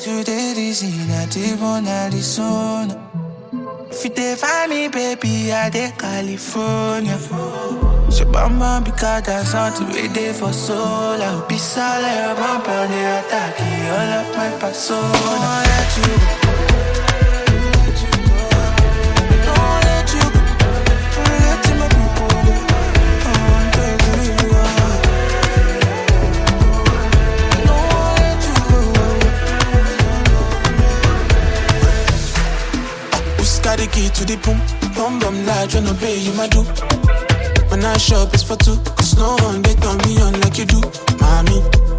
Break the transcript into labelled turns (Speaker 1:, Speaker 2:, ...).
Speaker 1: to the reason I did want Arizona. If you dey find me, baby, I dey California. So bamba because that's something we did for soul. I'll be solid, I'm burning attack all of my persona. Don't let you go. Don't let you go. Don't let my people go. Don't let you go. Don't let you go. Who's got the key to the boom? Bum bum like tryna pay you my due. When I shop it's for two, cause no one get on me on like you do, mommy.